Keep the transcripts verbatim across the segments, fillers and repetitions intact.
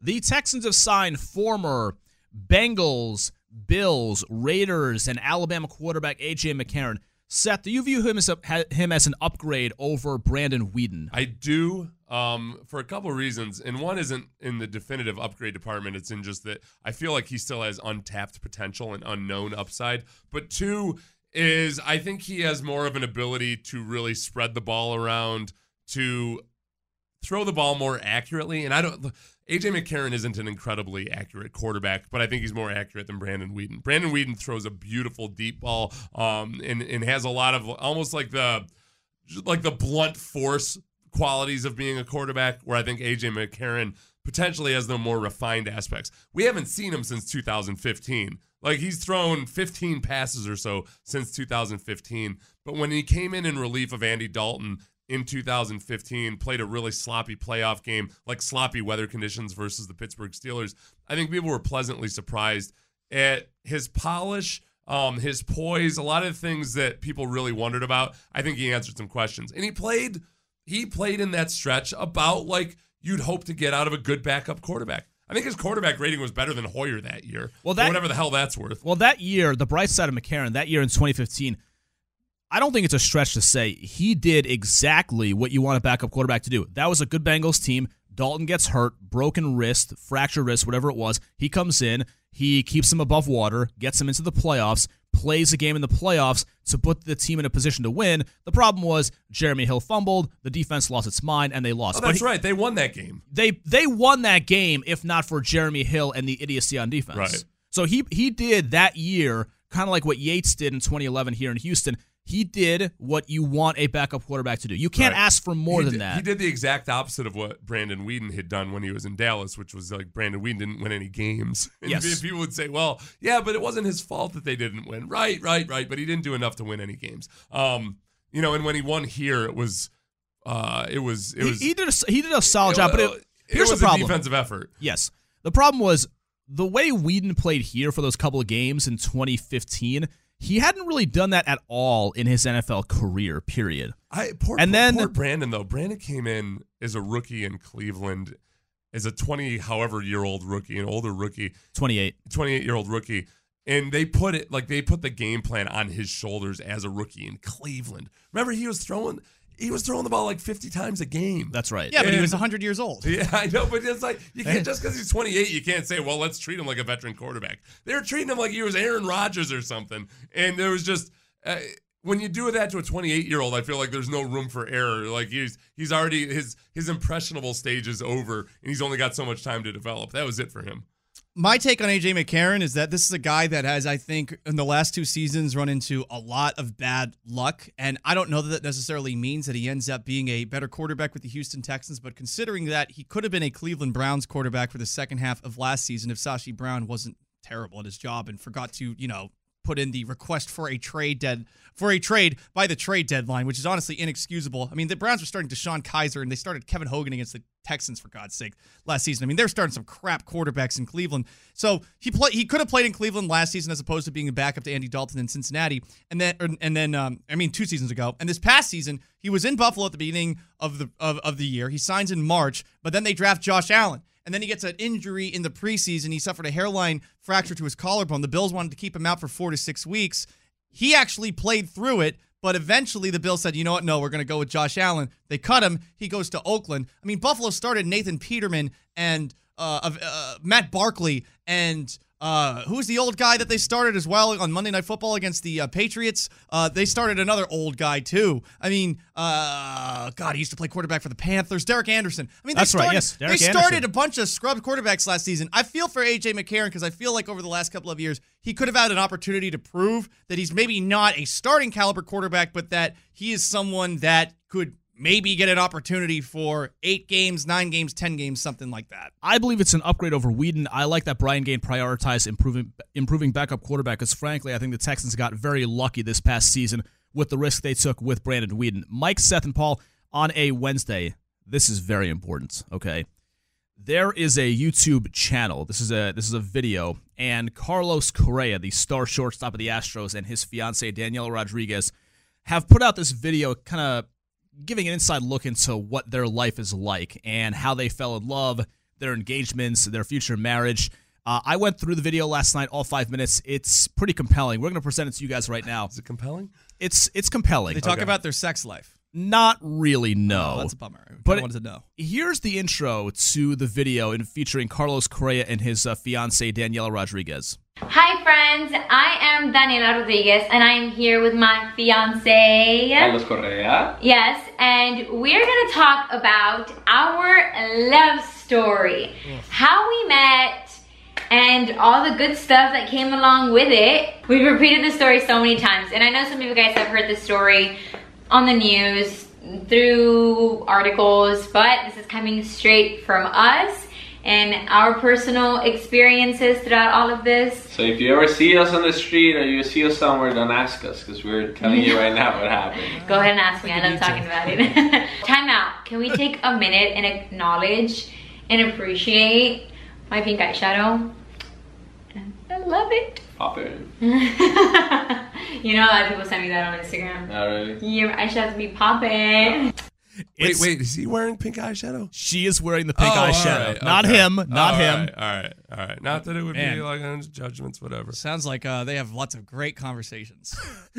The Texans have signed former Bengals, Bills, Raiders, and Alabama quarterback A J. McCarron. Seth, do you view him as a, him as an upgrade over Brandon Weeden? I do, um, for a couple of reasons. And one isn't in the definitive upgrade department. It's in just that I feel like he still has untapped potential and unknown upside. But two is I think he has more of an ability to really spread the ball around, to throw the ball more accurately. And I don't... A J. McCarron isn't an incredibly accurate quarterback, but I think he's more accurate than Brandon Weeden. Brandon Weeden throws a beautiful deep ball um, and, and has a lot of almost like the like the blunt force qualities of being a quarterback, where I think A J. McCarron potentially has the more refined aspects. We haven't seen him since two thousand fifteen. Like, he's thrown fifteen passes or so since two thousand fifteen. But when he came in in relief of Andy Dalton in two thousand fifteen, played a really sloppy playoff game, like sloppy weather conditions versus the Pittsburgh Steelers, I think people were pleasantly surprised at his polish, um, his poise, a lot of things that people really wondered about. I think he answered some questions. And he played, he played in that stretch about like you'd hope to get out of a good backup quarterback. I think his quarterback rating was better than Hoyer that year. Well, that, whatever the hell that's worth. Well, that year, the bright side of McCarron, that year in twenty fifteen, I don't think it's a stretch to say he did exactly what you want a backup quarterback to do. That was a good Bengals team. Dalton gets hurt, broken wrist, fractured wrist, whatever it was. He comes in, he keeps them above water, gets them into the playoffs, plays a game in the playoffs to put the team in a position to win. The problem was Jeremy Hill fumbled, the defense lost its mind, and they lost. Oh, that's he, right. They won that game. They they won that game if not for Jeremy Hill and the idiocy on defense. Right. So he he did that year kind of like what Yates did in twenty eleven here in Houston. He did what you want a backup quarterback to do. You can't right. ask for more he than did, that. He did the exact opposite of what Brandon Weeden had done when he was in Dallas, which was like Brandon Weeden didn't win any games. And yes. people would say, well, yeah, but it wasn't his fault that they didn't win. Right, right, right. But he didn't do enough to win any games. Um, you know, and when he won here, it was, uh, it was, it was. He, he did a, he did a solid it, job, but it, it here's was the problem. a defensive effort. Yes, the problem was the way Weeden played here for those couple of games in twenty fifteen. He hadn't really done that at all in his N F L career, period. I poor, and then, poor Brandon, though. Brandon came in as a rookie in Cleveland, as a twenty-however-year-old rookie, an older rookie. twenty-eight. twenty-eight-year-old rookie. And they put it, like, they put the game plan on his shoulders as a rookie in Cleveland. Remember, he was throwing... He was throwing the ball like fifty times a game. That's right. Yeah, but and, he was one hundred years old. Yeah, I know, but it's like, you can't, just because he's twenty-eight, you can't say, well, let's treat him like a veteran quarterback. They were treating him like he was Aaron Rodgers or something. And there was just, uh, when you do that to a twenty-eight-year-old, I feel like there's no room for error. Like, he's he's already, his his impressionable stage is over, and he's only got so much time to develop. That was it for him. My take on A J. McCarron is that this is a guy that has, I think, in the last two seasons run into a lot of bad luck. And I don't know that that necessarily means that he ends up being a better quarterback with the Houston Texans. But considering that he could have been a Cleveland Browns quarterback for the second half of last season if Sashi Brown wasn't terrible at his job and forgot to, you know, put in the request for a trade dead for a trade by the trade deadline, which is honestly inexcusable. I mean, the Browns were starting DeShone Kizer, and they started Kevin Hogan against the Texans, for God's sake, last season. I mean, they're starting some crap quarterbacks in Cleveland. So he play, he could have played in Cleveland last season as opposed to being a backup to Andy Dalton in Cincinnati. And then, and then, um, I mean, two seasons ago. And this past season, he was in Buffalo at the beginning of the of, of the year. He signs in March, but then they draft Josh Allen. And then he gets an injury in the preseason. He suffered a hairline fracture to his collarbone. The Bills wanted to keep him out for four to six weeks. He actually played through it, but eventually the Bills said, you know what, no, we're going to go with Josh Allen. They cut him. He goes to Oakland. I mean, Buffalo started Nathan Peterman and uh, uh, Matt Barkley and uh, who's the old guy that they started as well on Monday Night Football against the uh, Patriots? Uh, they started another old guy, too. I mean, uh, God, he used to play quarterback for the Panthers. Derek Anderson. I mean, they That's started, right, yes, Derek They started Anderson. a bunch of scrub quarterbacks last season. I feel for A J. McCarron because I feel like over the last couple of years, he could have had an opportunity to prove that he's maybe not a starting caliber quarterback, but that he is someone that could maybe get an opportunity for eight games, nine games, ten games, something like that. I believe it's an upgrade over Weeden. I like that Brian Gaine prioritized improving improving backup quarterback because, frankly, I think the Texans got very lucky this past season with the risk they took with Brandon Weeden. Mike, Seth, and Paul, on a Wednesday, this is very important, okay? There is a YouTube channel. This is a this is a video, and Carlos Correa, the star shortstop of the Astros, and his fiancée, Daniela Rodriguez, have put out this video kind of giving an inside look into what their life is like and how they fell in love, their engagements, their future marriage. Uh, I went through the video last night, all five minutes. It's pretty compelling. We're going to present it to you guys right now. Is it compelling? It's it's compelling. They talk Okay. about their sex life. Not really, no. Oh, that's a bummer. I But wanted to know. Here's the intro to the video in featuring Carlos Correa and his uh, fiancée, Daniela Rodriguez. Hi friends, I am Daniela Rodriguez and I am here with my fiance. Carlos Correa. Yes, and we're gonna talk about our love story. How we met and all the good stuff that came along with it. We've repeated the story so many times, and I know some of you guys have heard the story on the news, through articles, but this is coming straight from us and our personal experiences throughout all of this. So if you ever see us on the street or you see us somewhere, don't ask us because we're telling you right now what happened. Go ahead and ask me, I love talking about it. Time out. Can we take a minute and acknowledge and appreciate my pink eyeshadow? I love it. Pop it. You know, a lot of people send me that on Instagram. Not really. Your eyeshadows be popping. Wait, It's- wait, is he wearing pink eyeshadow? She is wearing the pink Oh, all eyeshadow. right, Not okay. him. Not All him. right, all right, all right. Not that it would Man. be like on judgments, whatever. Sounds like uh, they have lots of great conversations.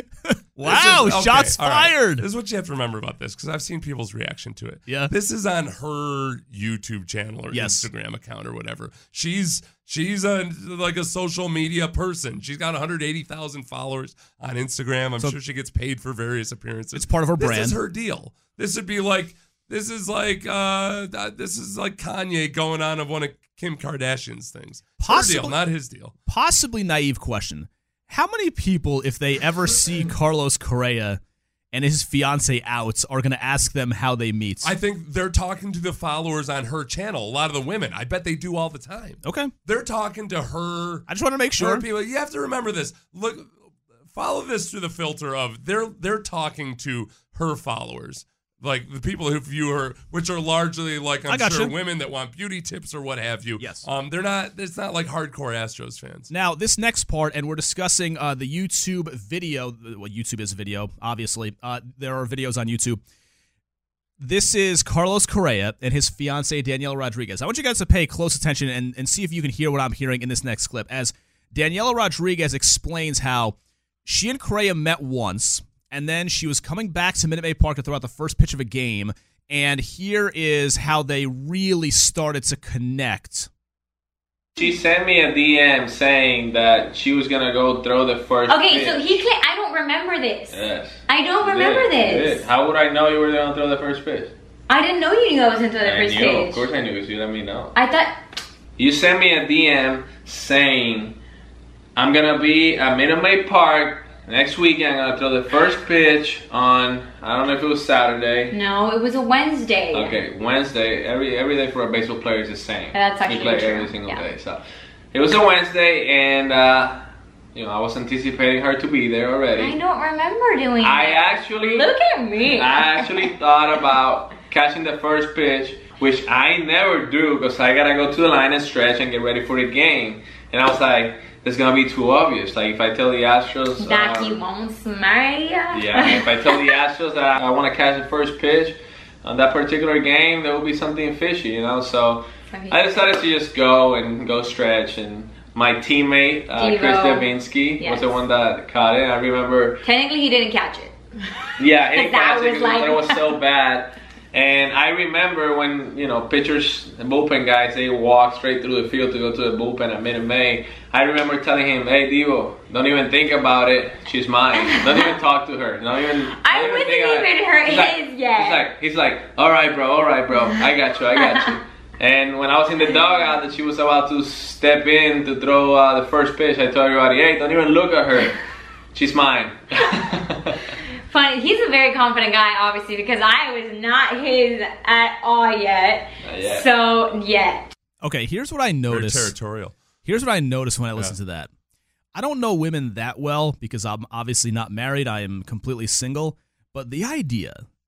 Wow, This is- okay, shots all right. fired. This is what you have to remember about this, because I've seen people's reaction to it. Yeah. This is on her YouTube channel or Yes. Instagram account or whatever. She's she's a like a social media person. She's got one hundred eighty thousand followers on Instagram. I'm So- sure she gets paid for various appearances. It's part of her This brand. is her deal. This would be like this is like uh this is like Kanye going on of one of Kim Kardashian's things. It's her Possibly- deal, not his deal. Possibly naive question. How many people, if they ever see Carlos Correa and his fiance out, are going to ask them how they meet? I think they're talking to the followers on her channel. A lot of the women, I bet they do all the time. okay. They're talking to her. I just want to make Sure. sure. People, you have to remember this. Look, follow this through the filter of they're they're talking to her followers, like the people who view her, which are largely like I I'm got sure you. women that want beauty tips or what have you. Yes. Um, they're not. It's not like hardcore Astros fans. Now, this next part, and we're discussing uh, the YouTube video. Well, YouTube is video, obviously. Uh, there are videos on YouTube. This is Carlos Correa and his fiancée, Daniela Rodriguez. I want you guys to pay close attention and, and see if you can hear what I'm hearing in this next clip, as Daniela Rodriguez explains how she and Correa met once, and then she was coming back to Minute Maid Park to throw out the first pitch of a game, and here is how they really started to connect. She sent me a D M saying that she was gonna go throw the first Okay, pitch. so he claimed, I don't remember this. Yes. I don't You remember did, you this. did. How would I know you were gonna throw the first pitch? I didn't know you knew I was into the I first knew. page. Of course I knew because you let me know. I thought, You sent me a D M saying I'm gonna be at Minute Maid Park next weekend. I'm gonna throw the first pitch on, I don't know if it was Saturday. no, it was a Wednesday. Okay, Wednesday. Every every day for a baseball player is the same. That's You actually play true, every single yeah. day. So it was a Wednesday, and uh, you know I was anticipating her to be there already. I don't remember doing I that. actually Look at me. I actually thought about catching the first pitch, which I never do because I gotta go to the line and stretch and get ready for the game. And I was like, it's gonna be too obvious. Like if I tell the Astros that um, he won't smile. yeah, if I tell the Astros that I, I want to catch the first pitch on that particular game, there will be something fishy, you know. So I decided to just go and go stretch. And my teammate uh, Devo. Chris Devinsky Yes. was the one that caught it. I remember. Technically, he didn't catch it. Yeah, he didn't That catch it was because like- it was so bad. And I remember when, you know, pitchers and bullpen guys, they walk straight through the field to go to the bullpen at Minute Maid. I remember telling him, hey, Devo, don't even think about it. She's mine. Don't even talk to her. Don't even I don't wasn't think about it." even her He's like- his yet. He's like, he's like, all right, bro, all right, bro. I got you, I got you. And when I was in the dugout that she was about to step in to throw uh, the first pitch, I told everybody, hey, don't even look at her. She's mine. Funny, he's a very confident guy, obviously, because I was not his at all yet. Not yet. So, yet. Okay, here's what I Very noticed. territorial. Here's what I noticed when I listened Yeah. to that. I don't know women that well because I'm obviously not married. I am completely single. But the idea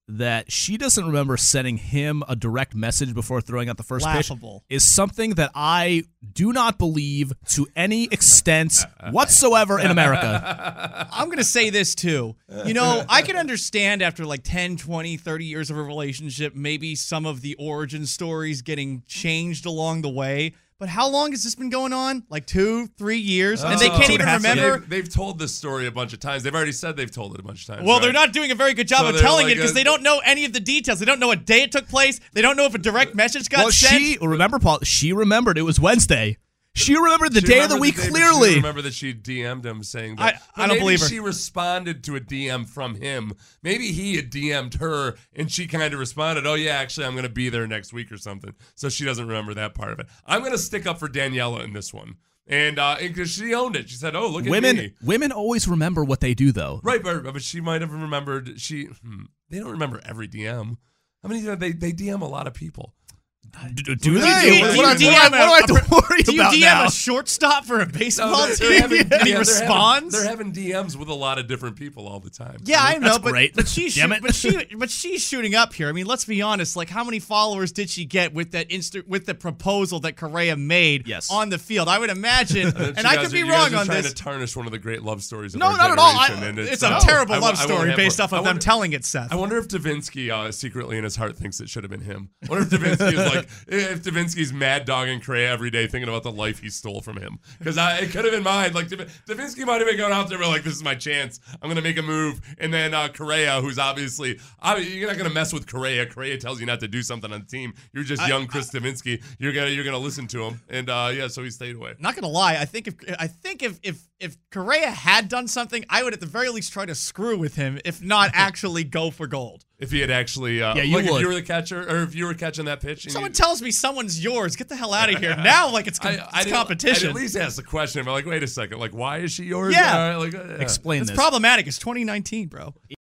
that she doesn't remember sending him a direct message before throwing out the first Laughable. pitch is something that I do not believe to any extent whatsoever in America. I'm going to say this too. You know, I can understand after like ten, twenty, thirty years of a relationship, maybe some of the origin stories getting changed along the way. But how long has this been going on? Like two, three years? And they Oh. can't even remember? They've, they've told this story a bunch of times. They've already said they've told it a bunch of times. Well, right? they're not doing a very good job So of they're telling like it because a- they don't know any of the details. They don't know what day it took place. They don't know if a direct message got Well, sent. she, remember, Paul, she remembered it was Wednesday. She remembered the She day of the remembered week day, but clearly. She remember that she D M'd him saying that. I- But I don't maybe believe her. She responded to a D M from him. Maybe he had D M'd her and she kind of responded, oh, yeah, actually, I'm going to be there next week or something. So she doesn't remember that part of it. I'm going to stick up for Daniela in this one. And because she owned it. She said, oh, look at women, me. women always remember what they do, though. Right, but, but she might have remembered. She hmm, They don't remember every D M. I mean, they, they D M a lot of people. Do, do Do they? you, What, do what, you what, D M what do I have a- to worry do you about D M now? a shortstop for a baseball they're, team? they're having, and he yeah, they're having- responds? They're having D Ms with a lot of different people all the time. Yeah, I know, That's but, great. but she's Damn shoot- it. but she but she's shooting up here. I mean, let's be honest. Like, how many followers did she get with that insta- with the proposal that Correa made Yes. on the field? I would imagine, And and you I guys could are- be you wrong guys are on trying this. to tarnish one of the great love stories of No, our not at all. I, generation, and it's uh, a terrible I love won't- I won't story have based one. off I of them wonder- telling it, Seth. I wonder if Davinsky uh, secretly in his heart thinks it should have been him. I wonder if Davinsky is like, if Davinsky's mad dogging Correa every day thinking about the life he stole from him. Because it could have been mine. Like, Dav- Davinsky might have been going out there like, this is my chance. I'm going to make a move. And then uh, Correa, who's obviously, I mean, you're not going to mess with Correa. Correa tells you not to do something on the team. You're just young Chris Davinsky. You're going to you're gonna listen to him. And uh, yeah, so he stayed away. Not gonna lie, I think if I think if if if Correa had done something, I would at the very least try to screw with him, if not actually go for gold. If he had actually, uh, Yeah, you like if would. you were the catcher, or if you were catching that pitch. And Someone you, tells me someone's yours. Get the hell out of here now! Like it's, com- I, it's I didn't- competition. I'd at least ask the question. I'm like, wait a second. Like, why is she yours? Yeah. All right, like, uh, yeah. Explain It's this. problematic. It's twenty nineteen, bro.